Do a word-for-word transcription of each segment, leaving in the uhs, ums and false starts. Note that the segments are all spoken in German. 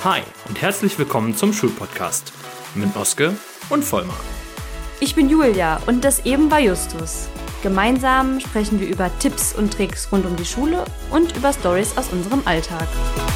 Hi und herzlich willkommen zum Schulpodcast mit Oske und Vollmar. Ich bin Julia und das eben war Justus. Gemeinsam sprechen wir über Tipps und Tricks rund um die Schule und über Storys aus unserem Alltag.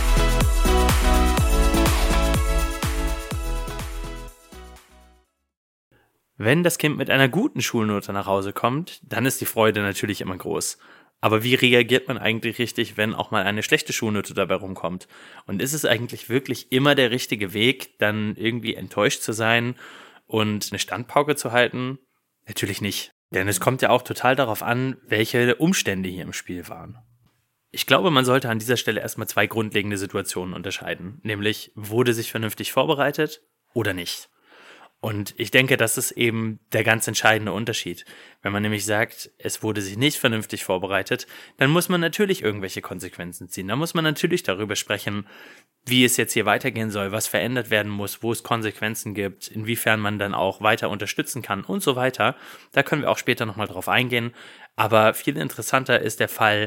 Wenn das Kind mit einer guten Schulnote nach Hause kommt, dann ist die Freude natürlich immer groß. Aber wie reagiert man eigentlich richtig, wenn auch mal eine schlechte Schulnote dabei rumkommt? Und ist es eigentlich wirklich immer der richtige Weg, dann irgendwie enttäuscht zu sein und eine Standpauke zu halten? Natürlich nicht. Denn es kommt ja auch total darauf an, welche Umstände hier im Spiel waren. Ich glaube, man sollte an dieser Stelle erstmal zwei grundlegende Situationen unterscheiden. Nämlich, wurde sich vernünftig vorbereitet oder nicht? Und ich denke, das ist eben der ganz entscheidende Unterschied. Wenn man nämlich sagt, es wurde sich nicht vernünftig vorbereitet, dann muss man natürlich irgendwelche Konsequenzen ziehen. Da muss man natürlich darüber sprechen, wie es jetzt hier weitergehen soll, was verändert werden muss, wo es Konsequenzen gibt, inwiefern man dann auch weiter unterstützen kann und so weiter. Da können wir auch später nochmal drauf eingehen. Aber viel interessanter ist der Fall,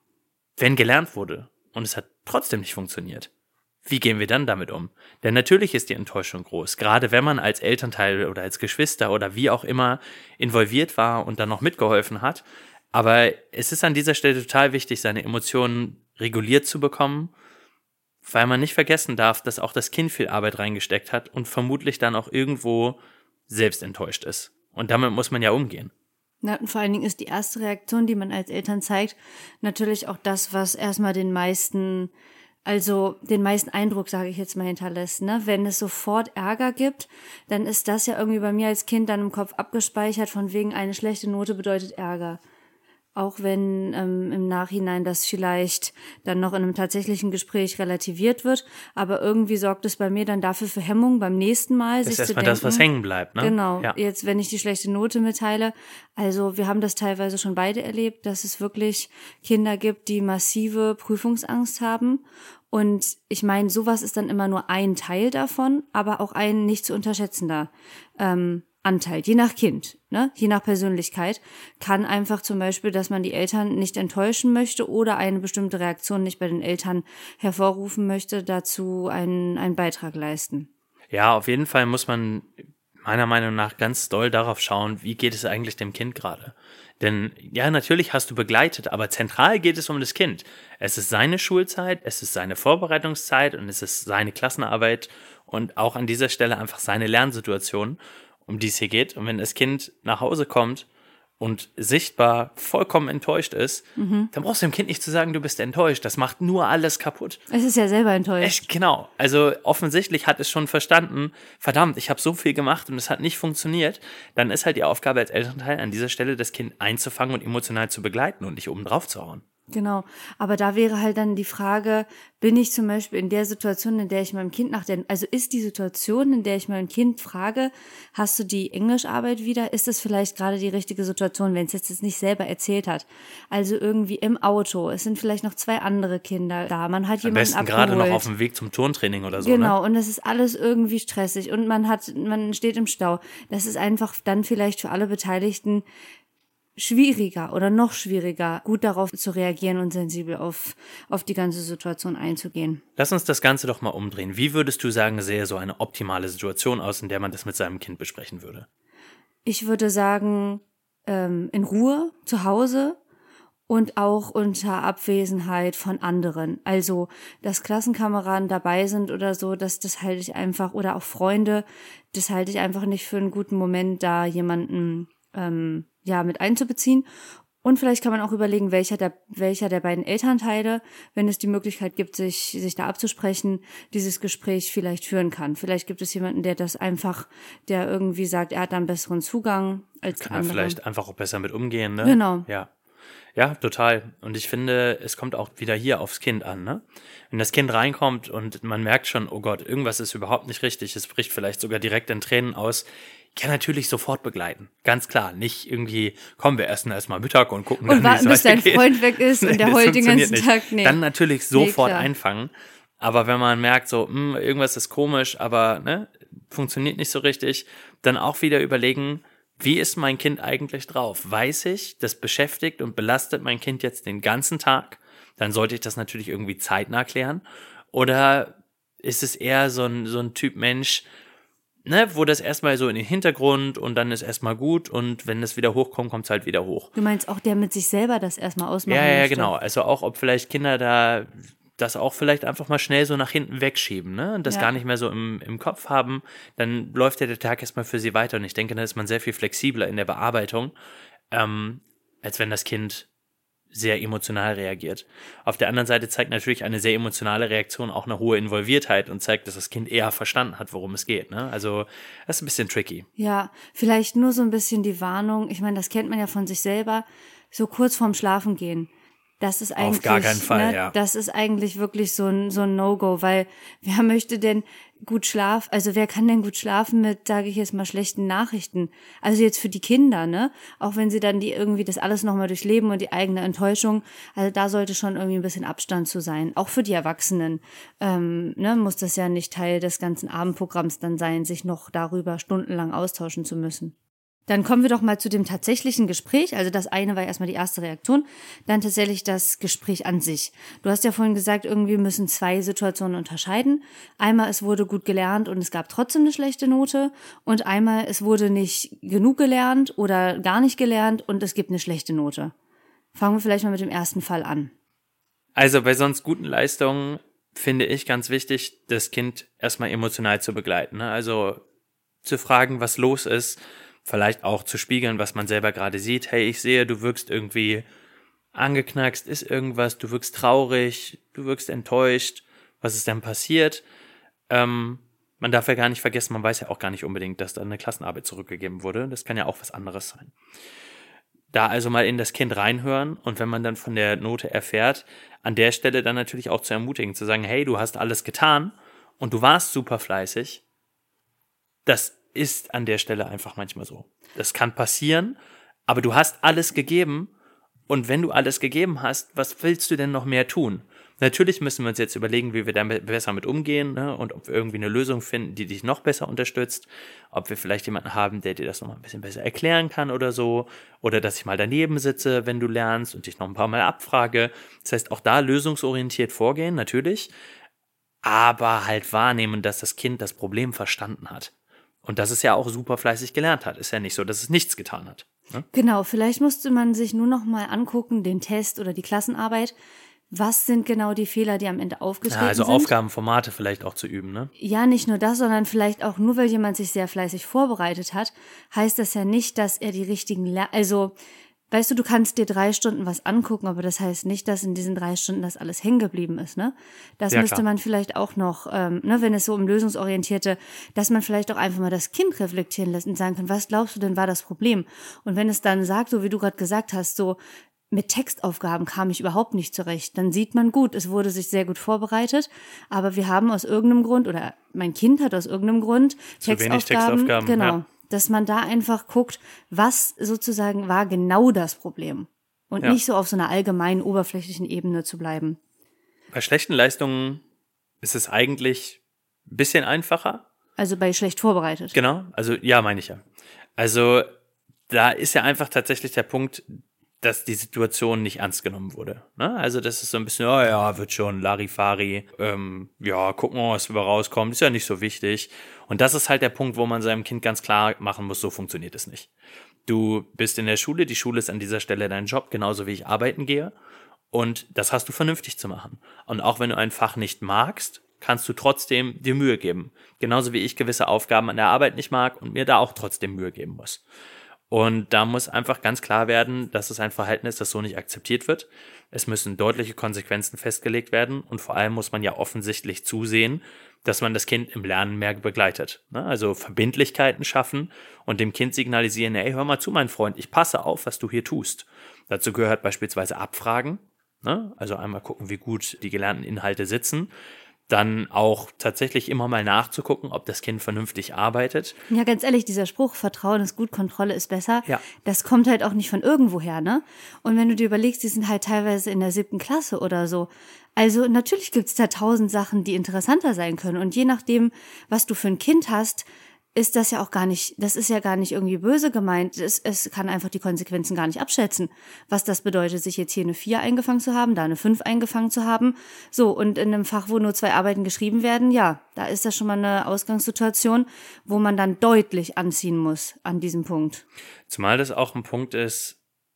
wenn gelernt wurde und es hat trotzdem nicht funktioniert. Wie gehen wir dann damit um? Denn natürlich ist die Enttäuschung groß, gerade wenn man als Elternteil oder als Geschwister oder wie auch immer involviert war und dann noch mitgeholfen hat. Aber es ist an dieser Stelle total wichtig, seine Emotionen reguliert zu bekommen, weil man nicht vergessen darf, dass auch das Kind viel Arbeit reingesteckt hat und vermutlich dann auch irgendwo selbst enttäuscht ist. Und damit muss man ja umgehen. Ja, und vor allen Dingen ist die erste Reaktion, die man als Eltern zeigt, natürlich auch das, was erstmal den meisten... Also den meisten Eindruck, sage ich jetzt mal, hinterlässt. Ne? Wenn es sofort Ärger gibt, dann ist das ja irgendwie bei mir als Kind dann im Kopf abgespeichert, von wegen eine schlechte Note bedeutet Ärger. Auch wenn ähm, im Nachhinein das vielleicht dann noch in einem tatsächlichen Gespräch relativiert wird. Aber irgendwie sorgt es bei mir dann dafür für Hemmung beim nächsten Mal. Das sich ist zu erstmal denken, das, was hängen bleibt. Ne? Genau, ja. Jetzt wenn ich die schlechte Note mitteile. Also wir haben das teilweise schon beide erlebt, dass es wirklich Kinder gibt, die massive Prüfungsangst haben. Und ich meine, sowas ist dann immer nur ein Teil davon, aber auch ein nicht zu unterschätzender ähm, Anteil, je nach Kind, ne, je nach Persönlichkeit, kann einfach zum Beispiel, dass man die Eltern nicht enttäuschen möchte oder eine bestimmte Reaktion nicht bei den Eltern hervorrufen möchte, dazu einen, einen Beitrag leisten. Ja, auf jeden Fall muss man meiner Meinung nach ganz doll darauf schauen, wie geht es eigentlich dem Kind gerade. Denn ja, natürlich hast du begleitet, aber zentral geht es um das Kind. Es ist seine Schulzeit, es ist seine Vorbereitungszeit und es ist seine Klassenarbeit und auch an dieser Stelle einfach seine Lernsituation, um die es hier geht. Und wenn das Kind nach Hause kommt und sichtbar vollkommen enttäuscht ist, mhm. dann brauchst du dem Kind nicht zu sagen, du bist enttäuscht. Das macht nur alles kaputt. Es ist ja selber enttäuscht. Echt, genau. Also offensichtlich hat es schon verstanden, verdammt, ich habe so viel gemacht und es hat nicht funktioniert. Dann ist halt die Aufgabe als Elternteil an dieser Stelle, das Kind einzufangen und emotional zu begleiten und nicht oben drauf zu hauen. Genau, aber da wäre halt dann die Frage, bin ich zum Beispiel in der Situation, in der ich meinem Kind nach der, also ist die Situation, in der ich mein Kind frage, hast du die Englischarbeit wieder, ist das vielleicht gerade die richtige Situation, wenn es jetzt, jetzt nicht selber erzählt hat? Also irgendwie im Auto, es sind vielleicht noch zwei andere Kinder da, man hat Am jemanden besten abgeholt. Gerade noch auf dem Weg zum Turntraining oder so, Genau, ne? Und es ist alles irgendwie stressig und man hat, man steht im Stau. Das ist einfach dann vielleicht für alle Beteiligten schwieriger oder noch schwieriger, gut darauf zu reagieren und sensibel auf, auf die ganze Situation einzugehen. Lass uns das Ganze doch mal umdrehen. Wie würdest du sagen, sähe so eine optimale Situation aus, in der man das mit seinem Kind besprechen würde? Ich würde sagen, ähm, in Ruhe, zu Hause und auch unter Abwesenheit von anderen. Also, dass Klassenkameraden dabei sind oder so, das, das halte ich einfach, oder auch Freunde, das halte ich einfach nicht für einen guten Moment, da jemanden ähm, ja, mit einzubeziehen. Und vielleicht kann man auch überlegen, welcher der, welcher der beiden Elternteile, wenn es die Möglichkeit gibt, sich, sich da abzusprechen, dieses Gespräch vielleicht führen kann. Vielleicht gibt es jemanden, der das einfach, der irgendwie sagt, er hat da einen besseren Zugang als kann andere. Kann vielleicht einfach auch besser mit umgehen, ne? Genau. Ja. Ja, total. Und ich finde, es kommt auch wieder hier aufs Kind an, ne? Wenn das Kind reinkommt und man merkt schon, oh Gott, irgendwas ist überhaupt nicht richtig, es bricht vielleicht sogar direkt in Tränen aus, kann natürlich sofort begleiten. Ganz klar. Nicht irgendwie, kommen wir essen erstmal Mittag und gucken und dann, wie es bis dein weitergeht. Freund weg ist und der heult den ganzen nicht. Tag. Nee. Dann natürlich sofort nee, einfangen. Aber wenn man merkt, so, mh, irgendwas ist komisch, aber ne, funktioniert nicht so richtig, dann auch wieder überlegen, wie ist mein Kind eigentlich drauf? Weiß ich, das beschäftigt und belastet mein Kind jetzt den ganzen Tag? Dann sollte ich das natürlich irgendwie zeitnah klären. Oder ist es eher so ein, so ein Typ Mensch, ne, wo das erstmal so in den Hintergrund und dann ist erstmal gut und wenn es wieder hochkommt, kommt es halt wieder hoch. Du meinst auch, der mit sich selber das erstmal ausmachen Ja, ja, möchte? genau. Also auch, ob vielleicht Kinder da das auch vielleicht einfach mal schnell so nach hinten wegschieben, ne? Und das Ja. gar nicht mehr so im, im Kopf haben, dann läuft ja der Tag erstmal für sie weiter. Und ich denke, da ist man sehr viel flexibler in der Bearbeitung, ähm, als wenn das Kind sehr emotional reagiert. Auf der anderen Seite zeigt natürlich eine sehr emotionale Reaktion auch eine hohe Involviertheit und zeigt, dass das Kind eher verstanden hat, worum es geht, ne? Also, das ist ein bisschen tricky. Ja, vielleicht nur so ein bisschen die Warnung. Ich meine, das kennt man ja von sich selber. So kurz vorm Schlafengehen. Das ist eigentlich, Auf gar keinen Fall, ne, ja. Das ist eigentlich wirklich so ein, so ein No-Go, weil wer möchte denn gut schlafen, also wer kann denn gut schlafen mit, sage ich jetzt mal, schlechten Nachrichten? Also jetzt für die Kinder, ne? Auch wenn sie dann die irgendwie das alles nochmal durchleben und die eigene Enttäuschung, also da sollte schon irgendwie ein bisschen Abstand zu sein. Auch für die Erwachsenen, ähm, ne, muss das ja nicht Teil des ganzen Abendprogramms dann sein, sich noch darüber stundenlang austauschen zu müssen. Dann kommen wir doch mal zu dem tatsächlichen Gespräch. Also das eine war erstmal die erste Reaktion, dann tatsächlich das Gespräch an sich. Du hast ja vorhin gesagt, irgendwie müssen zwei Situationen unterscheiden. Einmal, es wurde gut gelernt und es gab trotzdem eine schlechte Note. Und einmal, es wurde nicht genug gelernt oder gar nicht gelernt und es gibt eine schlechte Note. Fangen wir vielleicht mal mit dem ersten Fall an. Also bei sonst guten Leistungen finde ich ganz wichtig, das Kind erstmal emotional zu begleiten, ne? Also zu fragen, was los ist, vielleicht auch zu spiegeln, was man selber gerade sieht. Hey, ich sehe, du wirkst irgendwie angeknackst, ist irgendwas, du wirkst traurig, du wirkst enttäuscht. Was ist denn passiert? Ähm, man darf ja gar nicht vergessen, man weiß ja auch gar nicht unbedingt, dass da eine Klassenarbeit zurückgegeben wurde. Das kann ja auch was anderes sein. Da also mal in das Kind reinhören und wenn man dann von der Note erfährt, an der Stelle dann natürlich auch zu ermutigen, zu sagen, hey, du hast alles getan und du warst super fleißig. Das ist an der Stelle einfach manchmal so. Das kann passieren, aber du hast alles gegeben und wenn du alles gegeben hast, was willst du denn noch mehr tun? Natürlich müssen wir uns jetzt überlegen, wie wir damit besser mit umgehen, ne? Und ob wir irgendwie eine Lösung finden, die dich noch besser unterstützt, ob wir vielleicht jemanden haben, der dir das noch mal ein bisschen besser erklären kann oder so, oder dass ich mal daneben sitze, wenn du lernst und dich noch ein paar Mal abfrage. Das heißt, auch da lösungsorientiert vorgehen, natürlich, aber halt wahrnehmen, dass das Kind das Problem verstanden hat. Und dass es ja auch super fleißig gelernt hat. Ist ja nicht so, dass es nichts getan hat. Ne? Genau, vielleicht musste man sich nur noch mal angucken, den Test oder die Klassenarbeit. Was sind genau die Fehler, die am Ende aufgetreten Ja, also sind? Aufgabenformate vielleicht auch zu üben, ne? Ja, nicht nur das, sondern vielleicht auch nur, weil jemand sich sehr fleißig vorbereitet hat, heißt das ja nicht, dass er die richtigen, Ler- also weißt du, du kannst dir drei Stunden was angucken, aber das heißt nicht, dass in diesen drei Stunden das alles hängen geblieben ist, ne? Das Ja, müsste klar. man vielleicht auch noch, ähm, ne, wenn es so um lösungsorientierte, dass man vielleicht auch einfach mal das Kind reflektieren lässt und sagen kann, was glaubst du denn war das Problem? Und wenn es dann sagt, so wie du gerade gesagt hast, so mit Textaufgaben kam ich überhaupt nicht zurecht, dann sieht man gut, es wurde sich sehr gut vorbereitet, aber wir haben aus irgendeinem Grund, oder mein Kind hat aus irgendeinem Grund Zu wenig Textaufgaben, Textaufgaben, genau. ja. Dass man da einfach guckt, was sozusagen war genau das Problem. Und Ja. nicht so auf so einer allgemeinen, oberflächlichen Ebene zu bleiben. Bei schlechten Leistungen ist es eigentlich ein bisschen einfacher. Also bei schlecht vorbereitet. Genau, also ja, meine ich ja. Also da ist ja einfach tatsächlich der Punkt, dass die Situation nicht ernst genommen wurde. Ne? Also das ist so ein bisschen, oh ja, wird schon Larifari, ähm, ja, gucken wir mal, was dabei rauskommt, ist ja nicht so wichtig. Und das ist halt der Punkt, wo man seinem Kind ganz klar machen muss, so funktioniert es nicht. Du bist in der Schule, die Schule ist an dieser Stelle dein Job, genauso wie ich arbeiten gehe. Und das hast du vernünftig zu machen. Und auch wenn du ein Fach nicht magst, kannst du trotzdem dir Mühe geben. Genauso wie ich gewisse Aufgaben an der Arbeit nicht mag und mir da auch trotzdem Mühe geben muss. Und da muss einfach ganz klar werden, dass es ein Verhalten ist, das so nicht akzeptiert wird. Es müssen deutliche Konsequenzen festgelegt werden und vor allem muss man ja offensichtlich zusehen, dass man das Kind im Lernen mehr begleitet. Also Verbindlichkeiten schaffen und dem Kind signalisieren, ey, hör mal zu, mein Freund, ich passe auf, was du hier tust. Dazu gehört beispielsweise Abfragen, also einmal gucken, wie gut die gelernten Inhalte sitzen. Dann auch tatsächlich immer mal nachzugucken, ob das Kind vernünftig arbeitet. Ja, ganz ehrlich, dieser Spruch, Vertrauen ist gut, Kontrolle ist besser, Ja. das kommt halt auch nicht von irgendwoher, ne? Und wenn du dir überlegst, die sind halt teilweise in der siebten Klasse oder so. Also natürlich gibt's da tausend Sachen, die interessanter sein können. Und je nachdem, was du für ein Kind hast, ist das ja auch gar nicht, das ist ja gar nicht irgendwie böse gemeint. Es, es kann einfach die Konsequenzen gar nicht abschätzen. Was das bedeutet, sich jetzt hier eine vier eingefangen zu haben, da eine fünf eingefangen zu haben. So, und in einem Fach, wo nur zwei Arbeiten geschrieben werden, ja, da ist das schon mal eine Ausgangssituation, wo man dann deutlich anziehen muss an diesem Punkt. Zumal das auch ein Punkt ist,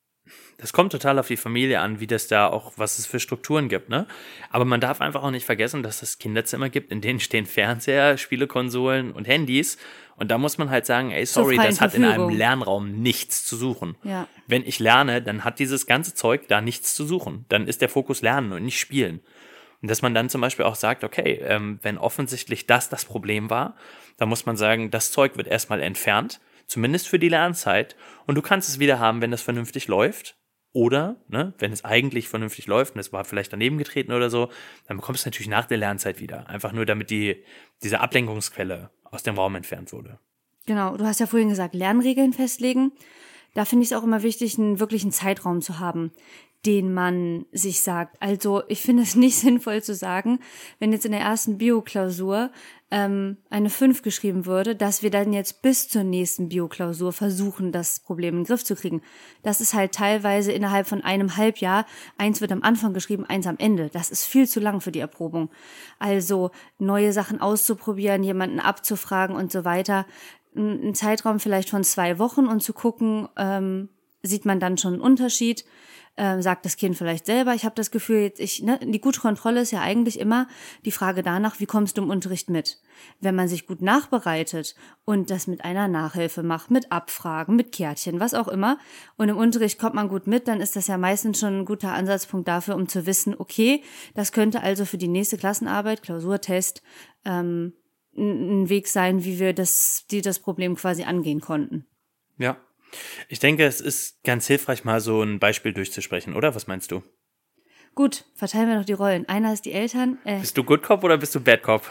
das kommt total auf die Familie an, wie das da auch, was es für Strukturen gibt, ne? Aber man darf einfach auch nicht vergessen, dass es Kinderzimmer gibt, in denen stehen Fernseher, Spielekonsolen und Handys. Und da muss man halt sagen, ey, sorry, das hat in einem Lernraum nichts zu suchen. Ja. Wenn ich lerne, dann hat dieses ganze Zeug da nichts zu suchen. Dann ist der Fokus Lernen und nicht Spielen. Und dass man dann zum Beispiel auch sagt, okay, ähm, wenn offensichtlich das das Problem war, dann muss man sagen, das Zeug wird erstmal entfernt, zumindest für die Lernzeit. Und du kannst es wieder haben, wenn das vernünftig läuft. Oder, ne, wenn es eigentlich vernünftig läuft und es war vielleicht daneben getreten oder so, dann bekommst du es natürlich nach der Lernzeit wieder. Einfach nur, damit die diese Ablenkungsquelle aus dem Raum entfernt wurde. Genau, du hast ja vorhin gesagt, Lernregeln festlegen. Da finde ich es auch immer wichtig, einen wirklichen Zeitraum zu haben, den man sich sagt. Also ich finde es nicht sinnvoll zu sagen, wenn jetzt in der ersten Bio-Klausur ähm, eine fünf geschrieben würde, dass wir dann jetzt bis zur nächsten Bio-Klausur versuchen, das Problem in den Griff zu kriegen. Das ist halt teilweise innerhalb von einem Halbjahr, eins wird am Anfang geschrieben, eins am Ende. Das ist viel zu lang für die Erprobung. Also neue Sachen auszuprobieren, jemanden abzufragen und so weiter. Ein Zeitraum vielleicht von zwei Wochen und zu gucken, ähm, sieht man dann schon einen Unterschied. Ähm, sagt das Kind vielleicht selber, ich habe das Gefühl, jetzt ich, ne, die gute Kontrolle ist ja eigentlich immer die Frage danach, wie kommst du im Unterricht mit? Wenn man sich gut nachbereitet und das mit einer Nachhilfe macht, mit Abfragen, mit Kärtchen, was auch immer, und im Unterricht kommt man gut mit, dann ist das ja meistens schon ein guter Ansatzpunkt dafür, um zu wissen, okay, das könnte also für die nächste Klassenarbeit, Klausurtest, ähm, ein Weg sein, wie wir das, die das Problem quasi angehen konnten. Ja. Ich denke, es ist ganz hilfreich, mal so ein Beispiel durchzusprechen, oder? Was meinst du? Gut, verteilen wir doch die Rollen. Einer ist die Eltern. Äh, bist du Good Cop oder bist du Bad Cop?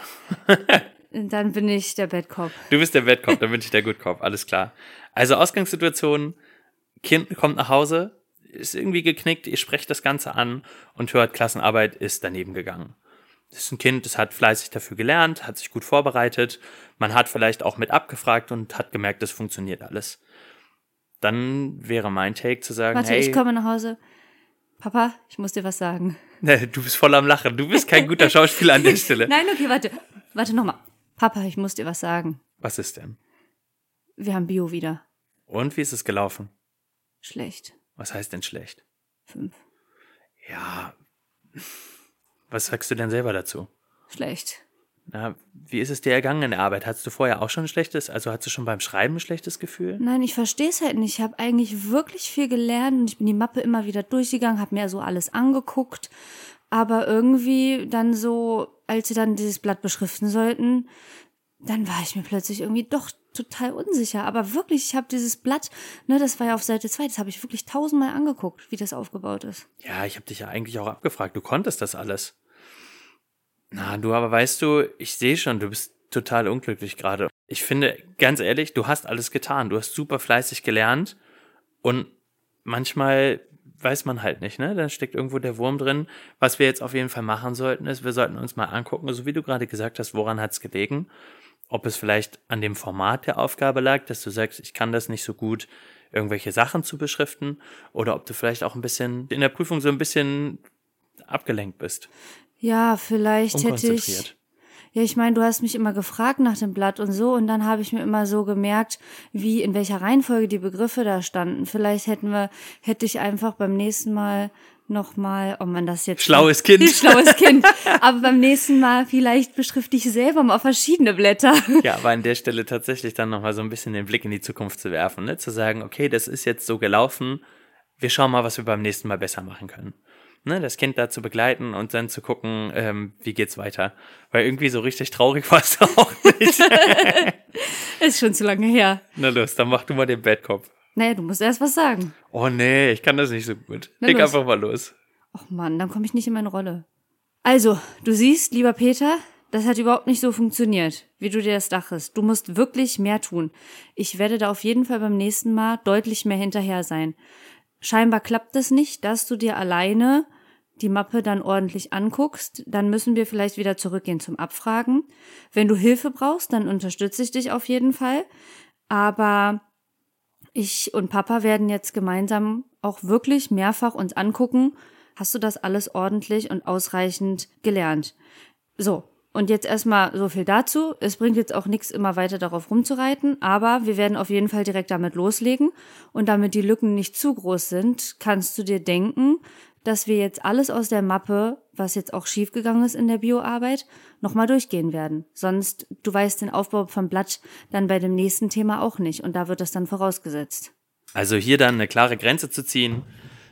Dann bin ich der Bad Cop. Du bist der Bad Cop, dann bin ich der Good Cop, alles klar. Also Ausgangssituation, Kind kommt nach Hause, ist irgendwie geknickt, ihr sprecht das Ganze an und hört, Klassenarbeit ist daneben gegangen. Das ist ein Kind, das hat fleißig dafür gelernt, hat sich gut vorbereitet, man hat vielleicht auch mit abgefragt und hat gemerkt, das funktioniert alles. Dann wäre mein Take zu sagen, Warte, hey, ich komme nach Hause. Papa, ich muss dir was sagen. Ne, du bist voll am Lachen. Du bist kein guter Schauspieler an der Stelle. Nein, okay, warte. Warte nochmal. Papa, ich muss dir was sagen. Was ist denn? Wir haben Bio wieder. Und wie ist es gelaufen? Schlecht. Was heißt denn schlecht? Fünf. Ja. Was sagst du denn selber dazu? Schlecht. Na, wie ist es dir ergangen in der Arbeit? Hattest du vorher auch schon ein schlechtes, also hattest du schon beim Schreiben ein schlechtes Gefühl? Nein, ich verstehe es halt nicht. Ich habe eigentlich wirklich viel gelernt und ich bin die Mappe immer wieder durchgegangen, habe mir so alles angeguckt. Aber irgendwie dann so, als sie dann dieses Blatt beschriften sollten, dann war ich mir plötzlich irgendwie doch total unsicher. Aber wirklich, ich habe dieses Blatt, ne, das war ja auf Seite zwei, das habe ich wirklich tausendmal angeguckt, wie das aufgebaut ist. Ja, ich habe dich ja eigentlich auch abgefragt. Du konntest das alles. Na, du, aber weißt du, ich sehe schon, du bist total unglücklich gerade. Ich finde, ganz ehrlich, du hast alles getan. Du hast super fleißig gelernt und manchmal weiß man halt nicht, ne? Da steckt irgendwo der Wurm drin. Was wir jetzt auf jeden Fall machen sollten, ist, wir sollten uns mal angucken, so wie du gerade gesagt hast, woran hat es gelegen? Ob es vielleicht an dem Format der Aufgabe lag, dass du sagst, ich kann das nicht so gut, irgendwelche Sachen zu beschriften, oder ob du vielleicht auch ein bisschen in der Prüfung so ein bisschen abgelenkt bist. Ja, vielleicht hätte ich, ja, ich meine, du hast mich immer gefragt nach dem Blatt und so und dann habe ich mir immer so gemerkt, wie, in welcher Reihenfolge die Begriffe da standen. Vielleicht hätten wir, hätte ich einfach beim nächsten Mal nochmal, ob man das jetzt... Schlaues Kind. Schlaues Kind. Aber beim nächsten Mal vielleicht beschrifte ich selber mal verschiedene Blätter. Ja, aber an der Stelle tatsächlich dann nochmal so ein bisschen den Blick in die Zukunft zu werfen, ne? Zu sagen, okay, das ist jetzt so gelaufen, wir schauen mal, was wir beim nächsten Mal besser machen können. Ne, das Kind da zu begleiten und dann zu gucken, ähm, wie geht's weiter. Weil irgendwie so richtig traurig war es auch nicht. Ist schon zu lange her. Na los, dann mach du mal den Bad Cop. Naja, du musst erst was sagen. Oh nee, ich kann das nicht so gut. Na Leg los. einfach mal los. Och Mann, dann komme ich nicht in meine Rolle. Also, du siehst, lieber Peter, das hat überhaupt nicht so funktioniert, wie du dir das dachtest. Du musst wirklich mehr tun. Ich werde da auf jeden Fall beim nächsten Mal deutlich mehr hinterher sein. Scheinbar klappt es nicht, dass du dir alleine die Mappe dann ordentlich anguckst, dann müssen wir vielleicht wieder zurückgehen zum Abfragen. Wenn du Hilfe brauchst, dann unterstütze ich dich auf jeden Fall. Aber ich und Papa werden jetzt gemeinsam auch wirklich mehrfach uns angucken, hast du das alles ordentlich und ausreichend gelernt? So, und jetzt erstmal so viel dazu. Es bringt jetzt auch nichts, immer weiter darauf rumzureiten, aber wir werden auf jeden Fall direkt damit loslegen. Und damit die Lücken nicht zu groß sind, kannst du dir denken, dass wir jetzt alles aus der Mappe, was jetzt auch schiefgegangen ist in der Bioarbeit, nochmal durchgehen werden. Sonst, du weißt den Aufbau vom Blatt dann bei dem nächsten Thema auch nicht und da wird das dann vorausgesetzt. Also hier dann eine klare Grenze zu ziehen,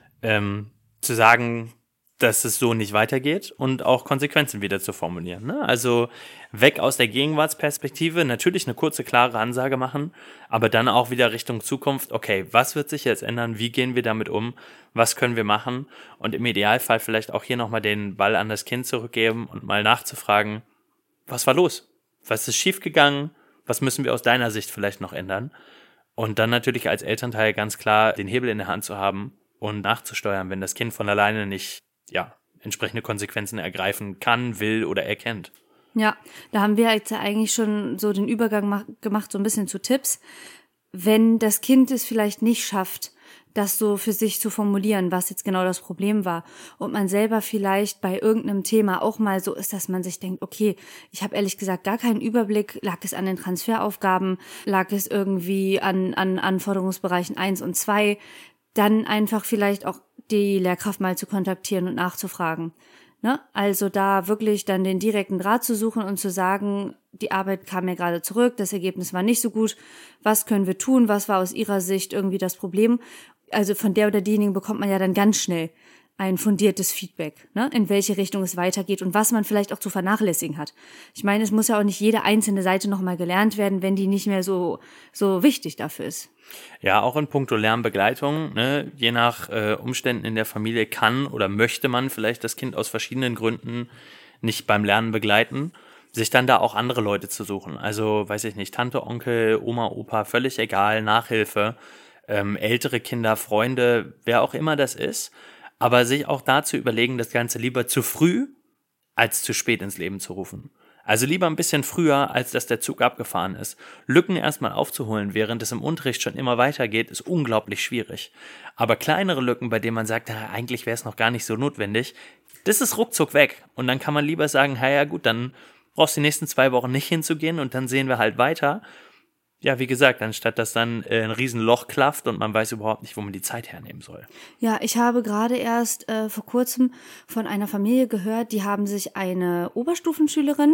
ähm, zu sagen, dass es so nicht weitergeht und auch Konsequenzen wieder zu formulieren. Ne? Also weg aus der Gegenwartsperspektive, natürlich eine kurze, klare Ansage machen, aber dann auch wieder Richtung Zukunft, okay, was wird sich jetzt ändern, wie gehen wir damit um, was können wir machen und im Idealfall vielleicht auch hier nochmal den Ball an das Kind zurückgeben und mal nachzufragen, was war los? Was ist schiefgegangen? Was müssen wir aus deiner Sicht vielleicht noch ändern? Und dann natürlich als Elternteil ganz klar den Hebel in der Hand zu haben und nachzusteuern, wenn das Kind von alleine nicht ja, entsprechende Konsequenzen ergreifen kann, will oder erkennt. Ja, da haben wir jetzt ja eigentlich schon so den Übergang mach, gemacht, so ein bisschen zu Tipps. Wenn das Kind es vielleicht nicht schafft, das so für sich zu formulieren, was jetzt genau das Problem war und man selber vielleicht bei irgendeinem Thema auch mal so ist, dass man sich denkt, okay, ich habe ehrlich gesagt gar keinen Überblick, lag es an den Transferaufgaben, lag es irgendwie an, an Anforderungsbereichen eins und zwei, dann einfach vielleicht auch die Lehrkraft mal zu kontaktieren und nachzufragen. Ne? Also da wirklich dann den direkten Draht zu suchen und zu sagen, die Arbeit kam mir gerade zurück, das Ergebnis war nicht so gut, was können wir tun, was war aus Ihrer Sicht irgendwie das Problem? Also von der oder diejenigen bekommt man ja dann ganz schnell ein fundiertes Feedback, ne? In welche Richtung es weitergeht und was man vielleicht auch zu vernachlässigen hat. Ich meine, es muss ja auch nicht jede einzelne Seite nochmal gelernt werden, wenn die nicht mehr so so wichtig dafür ist. Ja, auch in puncto Lernbegleitung, ne? Je nach äh, Umständen in der Familie kann oder möchte man vielleicht das Kind aus verschiedenen Gründen nicht beim Lernen begleiten, sich dann da auch andere Leute zu suchen. Also, weiß ich nicht, Tante, Onkel, Oma, Opa, völlig egal, Nachhilfe, ähm, ältere Kinder, Freunde, wer auch immer das ist. Aber sich auch dazu überlegen, das Ganze lieber zu früh als zu spät ins Leben zu rufen. Also lieber ein bisschen früher, als dass der Zug abgefahren ist. Lücken erstmal aufzuholen, während es im Unterricht schon immer weitergeht, ist unglaublich schwierig. Aber kleinere Lücken, bei denen man sagt, ja, eigentlich wäre es noch gar nicht so notwendig, das ist ruckzuck weg. Und dann kann man lieber sagen, ja, ja gut, dann brauchst du die nächsten zwei Wochen nicht hinzugehen und dann sehen wir halt weiter. Ja, wie gesagt, anstatt dass dann äh, ein Riesenloch klafft und man weiß überhaupt nicht, wo man die Zeit hernehmen soll. Ja, ich habe gerade erst äh, vor kurzem von einer Familie gehört, die haben sich eine Oberstufenschülerin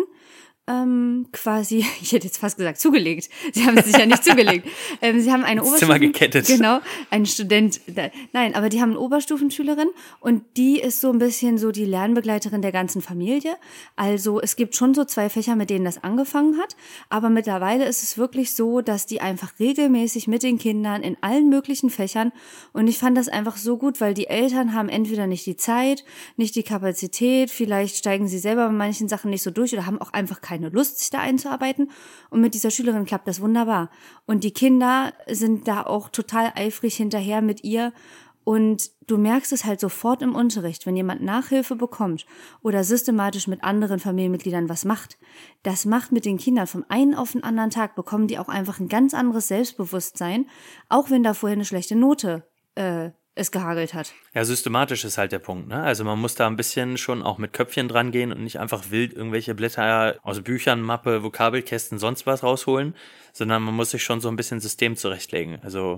ähm, quasi, ich hätte jetzt fast gesagt, zugelegt. Sie haben es sich ja nicht zugelegt. Ähm, sie haben eine Oberstufen... Zimmer gekettet. Genau, ein Student... Nein, aber die haben eine Oberstufenschülerin und die ist so ein bisschen so die Lernbegleiterin der ganzen Familie. Also es gibt schon so zwei Fächer, mit denen das angefangen hat, aber mittlerweile ist es wirklich so, dass die einfach regelmäßig mit den Kindern in allen möglichen Fächern und ich fand das einfach so gut, weil die Eltern haben entweder nicht die Zeit, nicht die Kapazität, vielleicht steigen sie selber bei manchen Sachen nicht so durch oder haben auch einfach keine keine Lust, sich da einzuarbeiten. Und mit dieser Schülerin klappt das wunderbar. Und die Kinder sind da auch total eifrig hinterher mit ihr. Und du merkst es halt sofort im Unterricht, wenn jemand Nachhilfe bekommt oder systematisch mit anderen Familienmitgliedern was macht. Das macht mit den Kindern vom einen auf den anderen Tag, bekommen die auch einfach ein ganz anderes Selbstbewusstsein, auch wenn da vorher eine schlechte Note äh, es gehagelt hat. Ja, systematisch ist halt der Punkt, ne? Also man muss da ein bisschen schon auch mit Köpfchen dran gehen und nicht einfach wild irgendwelche Blätter aus Büchern, Mappe, Vokabelkästen, sonst was rausholen, sondern man muss sich schon so ein bisschen System zurechtlegen. Also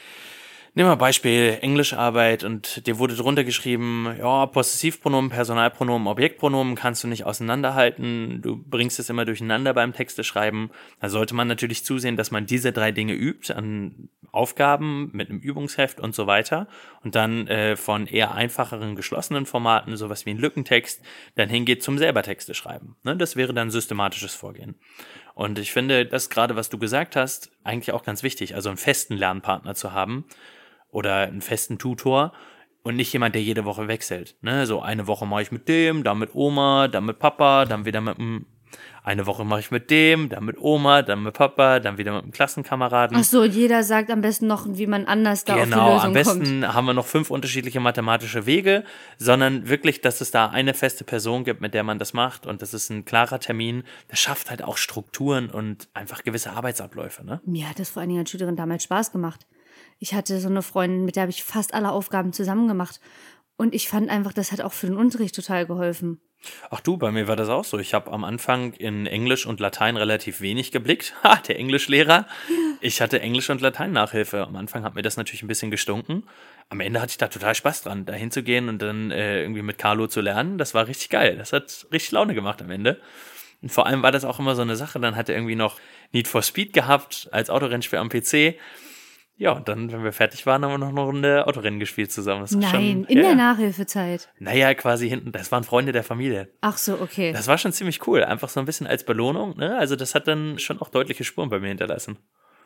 nehmen wir Beispiel Englischarbeit und dir wurde drunter geschrieben, ja, Possessivpronomen, Personalpronomen, Objektpronomen kannst du nicht auseinanderhalten, du bringst es immer durcheinander beim Texteschreiben. Da sollte man natürlich zusehen, dass man diese drei Dinge übt an Aufgaben mit einem Übungsheft und so weiter und dann äh, von eher einfacheren geschlossenen Formaten, sowas wie ein Lückentext, dann hingeht zum selber Texte schreiben. Ne? Das wäre dann systematisches Vorgehen. Und ich finde, das gerade, was du gesagt hast, eigentlich auch ganz wichtig, also einen festen Lernpartner zu haben, oder einen festen Tutor und nicht jemand, der jede Woche wechselt. Ne? So eine Woche mache ich mit dem, dann mit Oma, dann mit Papa, dann wieder mit dem Eine Woche mache ich mit dem, dann mit Oma, dann mit Papa, dann wieder mit einem Klassenkameraden. Ach so, jeder sagt am besten noch, wie man anders da genau, auf die Lösung am besten kommt. haben wir noch fünf unterschiedliche mathematische Wege, sondern wirklich, dass es da eine feste Person gibt, mit der man das macht und das ist ein klarer Termin. Das schafft halt auch Strukturen und einfach gewisse Arbeitsabläufe, ne? Mir hat das vor allen Dingen als Schülerin damals Spaß gemacht. Ich hatte so eine Freundin, mit der habe ich fast alle Aufgaben zusammen gemacht. Und ich fand einfach, das hat auch für den Unterricht total geholfen. Ach du, bei mir war das auch so. Ich habe am Anfang in Englisch und Latein relativ wenig geblickt. Ha, der Englischlehrer. Ich hatte Englisch- und Latein-Nachhilfe. Am Anfang hat mir das natürlich ein bisschen gestunken. Am Ende hatte ich da total Spaß dran, da hinzugehen und dann äh, irgendwie mit Carlo zu lernen. Das war richtig geil. Das hat richtig Laune gemacht am Ende. Und vor allem war das auch immer so eine Sache. Dann hat er irgendwie noch Need for Speed gehabt als Autorennspiel am P C. Ja, und dann, wenn wir fertig waren, haben wir noch eine Runde Autorennen gespielt zusammen. Das war Nein, schon, in ja, der Nachhilfezeit. Naja, quasi hinten, das waren Freunde der Familie. Ach so, okay. Das war schon ziemlich cool, einfach so ein bisschen als Belohnung, ne? Also das hat dann schon auch deutliche Spuren bei mir hinterlassen.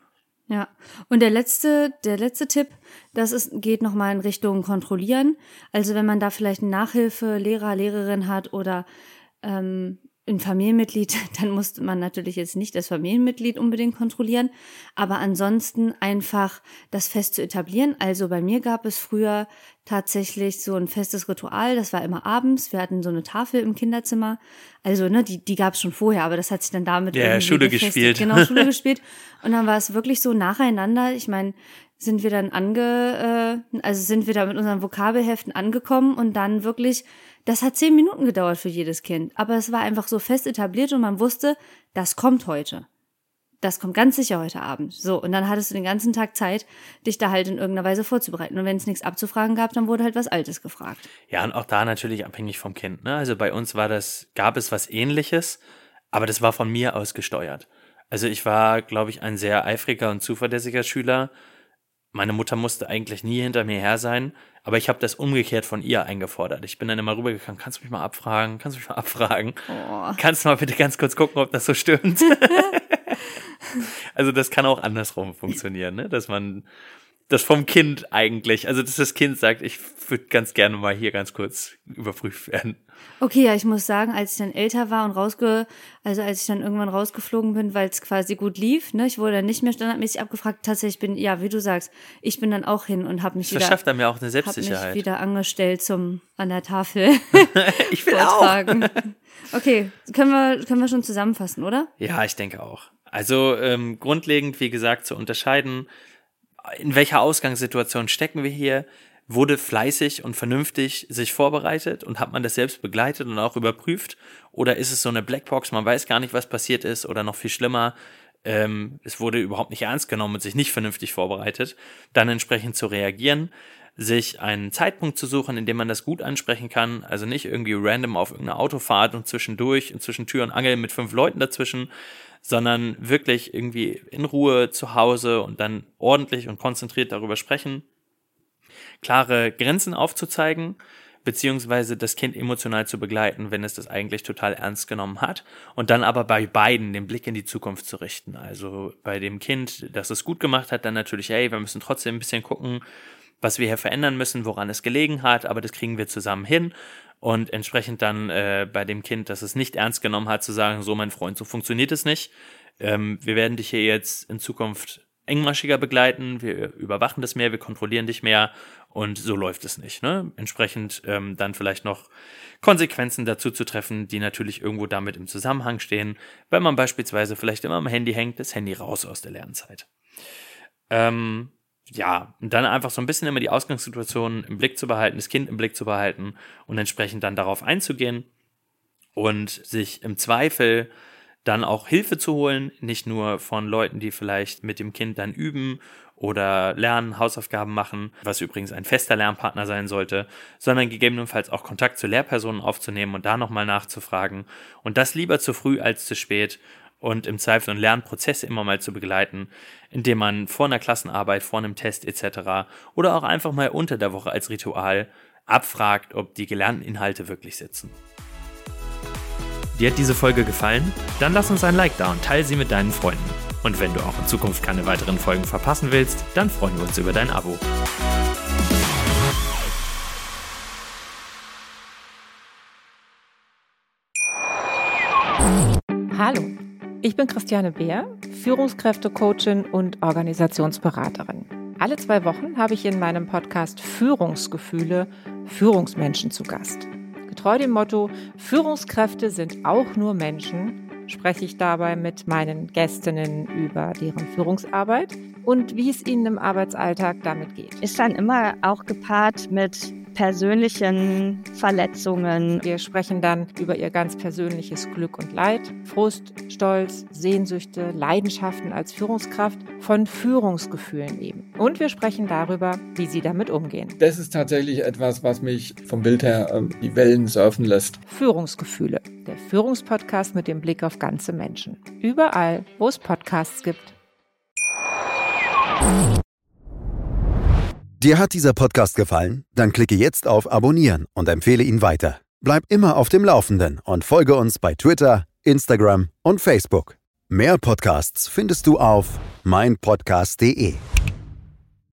Ja, und der letzte, der letzte Tipp, das ist, geht nochmal in Richtung Kontrollieren. Also wenn man da vielleicht eine Nachhilfe, Lehrer, Lehrerin hat oder ähm, ein Familienmitglied, dann muss man natürlich jetzt nicht das Familienmitglied unbedingt kontrollieren, aber ansonsten einfach das fest zu etablieren. Also bei mir gab es früher tatsächlich so ein festes Ritual, das war immer abends, wir hatten so eine Tafel im Kinderzimmer, also ne, die, die gab es schon vorher, aber das hat sich dann damit ja, irgendwie Schule befestigt. gespielt. Genau, Schule gespielt und dann war es wirklich so nacheinander, ich meine, sind wir dann ange, äh, also sind wir da mit unseren Vokabelheften angekommen und dann wirklich, das hat zehn Minuten gedauert für jedes Kind, aber es war einfach so fest etabliert und man wusste, das kommt heute. Das kommt ganz sicher heute Abend. So, und dann hattest du den ganzen Tag Zeit, dich da halt in irgendeiner Weise vorzubereiten. Und wenn es nichts abzufragen gab, dann wurde halt was Altes gefragt. Ja, und auch da natürlich abhängig vom Kind, ne? Also bei uns war das, gab es was Ähnliches, aber das war von mir aus gesteuert. Also ich war, glaube ich, ein sehr eifriger und zuverlässiger Schüler. Meine Mutter musste eigentlich nie hinter mir her sein, aber ich habe das umgekehrt von ihr eingefordert. Ich bin dann immer rübergegangen, kannst du mich mal abfragen, kannst du mich mal abfragen? Oh. Kannst du mal bitte ganz kurz gucken, ob das so stimmt? Also das kann auch andersrum funktionieren, ne? Dass man das vom Kind eigentlich, also dass das Kind sagt, ich würde ganz gerne mal hier ganz kurz überprüft werden. Okay, ja, ich muss sagen, als ich dann älter war und rausge, also als ich dann irgendwann rausgeflogen bin, weil es quasi gut lief, ne, ich wurde dann nicht mehr standardmäßig abgefragt. Tatsächlich bin, ja, wie du sagst, ich bin dann auch hin und habe mich Das wieder, verschafft einem ja auch eine hab Selbstsicherheit. mich wieder angestellt zum an der Tafel Ich will vortragen. Okay, können wir können wir schon zusammenfassen, oder? Ja, ich denke auch. Also ähm, grundlegend, wie gesagt, zu unterscheiden, in welcher Ausgangssituation stecken wir hier, wurde fleißig und vernünftig sich vorbereitet und hat man das selbst begleitet und auch überprüft, oder ist es so eine Blackbox, man weiß gar nicht, was passiert ist, oder noch viel schlimmer, ähm, es wurde überhaupt nicht ernst genommen und sich nicht vernünftig vorbereitet, dann entsprechend zu reagieren, sich einen Zeitpunkt zu suchen, in dem man das gut ansprechen kann, also nicht irgendwie random auf irgendeiner Autofahrt und zwischendurch und zwischen Tür und Angel mit fünf Leuten dazwischen, sondern wirklich irgendwie in Ruhe zu Hause und dann ordentlich und konzentriert darüber sprechen, klare Grenzen aufzuzeigen, beziehungsweise das Kind emotional zu begleiten, wenn es das eigentlich total ernst genommen hat, und dann aber bei beiden den Blick in die Zukunft zu richten. Also bei dem Kind, das es gut gemacht hat, dann natürlich, hey, wir müssen trotzdem ein bisschen gucken, was wir hier verändern müssen, woran es gelegen hat, aber das kriegen wir zusammen hin. Und entsprechend dann äh, bei dem Kind, das es nicht ernst genommen hat, zu sagen, so mein Freund, so funktioniert es nicht. Ähm, wir werden dich hier jetzt in Zukunft engmaschiger begleiten, wir überwachen das mehr, wir kontrollieren dich mehr und so läuft es nicht, ne? Entsprechend ähm, dann vielleicht noch Konsequenzen dazu zu treffen, die natürlich irgendwo damit im Zusammenhang stehen, wenn man beispielsweise vielleicht immer am Handy hängt, das Handy raus aus der Lernzeit. Ähm, ja, und dann einfach so ein bisschen immer die Ausgangssituation im Blick zu behalten, das Kind im Blick zu behalten und entsprechend dann darauf einzugehen und sich im Zweifel dann auch Hilfe zu holen, nicht nur von Leuten, die vielleicht mit dem Kind dann üben oder lernen, Hausaufgaben machen, was übrigens ein fester Lernpartner sein sollte, sondern gegebenenfalls auch Kontakt zu Lehrpersonen aufzunehmen und da nochmal nachzufragen und das lieber zu früh als zu spät und im Zweifel einen Lernprozess immer mal zu begleiten, indem man vor einer Klassenarbeit, vor einem Test et cetera oder auch einfach mal unter der Woche als Ritual abfragt, ob die gelernten Inhalte wirklich sitzen. Dir hat diese Folge gefallen? Dann lass uns ein Like da und teile sie mit deinen Freunden. Und wenn du auch in Zukunft keine weiteren Folgen verpassen willst, dann freuen wir uns über dein Abo. Ich bin Christiane Beer, Führungskräftecoachin und Organisationsberaterin. Alle zwei Wochen habe ich in meinem Podcast Führungsgefühle Führungsmenschen zu Gast. Getreu dem Motto, Führungskräfte sind auch nur Menschen, spreche ich dabei mit meinen Gästinnen über deren Führungsarbeit und wie es ihnen im Arbeitsalltag damit geht. Ist dann immer auch gepaart mit persönlichen Verletzungen. Wir sprechen dann über ihr ganz persönliches Glück und Leid, Frust, Stolz, Sehnsüchte, Leidenschaften als Führungskraft, von Führungsgefühlen eben. Und wir sprechen darüber, wie sie damit umgehen. Das ist tatsächlich etwas, was mich vom Bild her äh, die Wellen surfen lässt. Führungsgefühle, der Führungspodcast mit dem Blick auf ganze Menschen. Überall, wo es Podcasts gibt. Dir hat dieser Podcast gefallen? Dann klicke jetzt auf Abonnieren und empfehle ihn weiter. Bleib immer auf dem Laufenden und folge uns bei Twitter, Instagram und Facebook. Mehr Podcasts findest du auf mein podcast punkt de.